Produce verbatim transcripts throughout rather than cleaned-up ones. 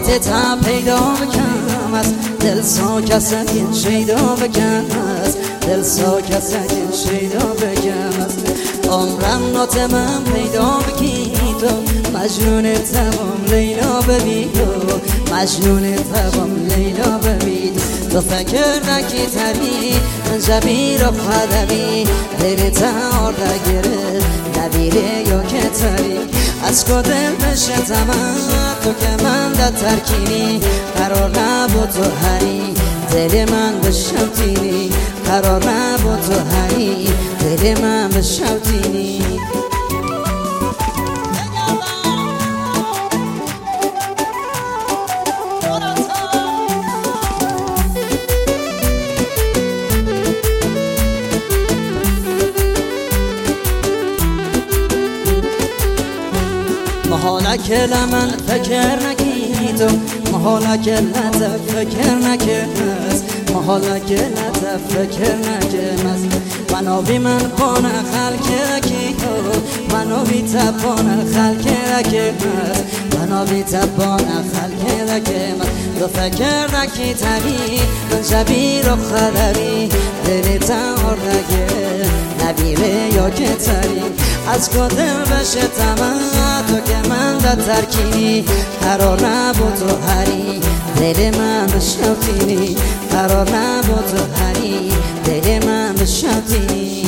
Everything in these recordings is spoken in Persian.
تا پیدا بکن از دل ساک از سکین شیدا بکن از دل ساک از سکین شیدا بکن از عمرم نات من پیدا بکی تو مجنون تمام لیلا ببی تو مجنون تمام لیلا ببی تو فکر نکی تری من جبیر و خدمی دل تار نگره نبیره یا که تری از کدل بشه تمام تو که من در ترکینی قرار نبود تو هری دل من بشم تینی قرار نبود تو هری دل من بشم تینی محاله که لمن فکر نکی تو محاله که لطف فکر نکرد محاله که لطف فکر نکرد منو بی من پانه خلق رکی تو منو بی تپانه خلق رکی منو بی تپانه خلق رکی تو فکر نکی تری من جبیر و خدری دل تار نگه نبیره یا که تری از کدل بشه تمام تو که من در ترکینی قرار نبود تو هری دل من بشم تینی قرار نبود تو هری دل من بشم تینی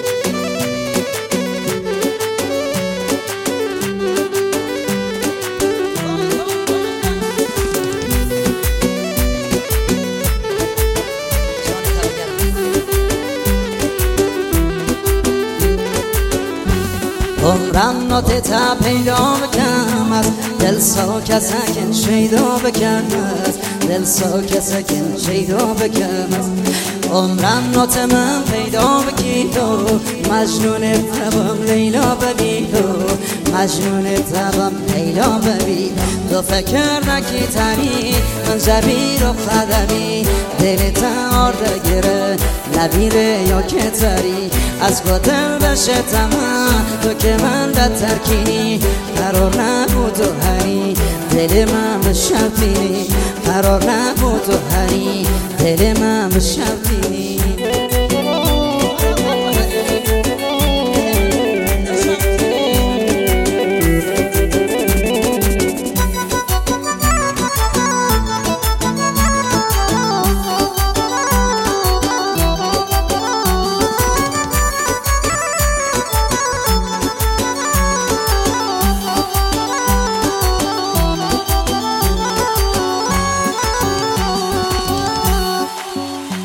عمرم نات تا پیدا بکن از دل ساک از سکن شیدا بکن از دل ساک از سکن شیدا بکن از عمرم نات من پیدا بکی تو مجنون تبام لیلا ببی تو مجنون تبام لیلا ببی تو فکر نکی تری من جبیر و خدمی دل تار دگره نبیره یا که تری از کدل بشه تمام تو که من در ترکینی قرار نبود تو هری دل من بشم تینی قرار نبود تو هری دل من بشم تینی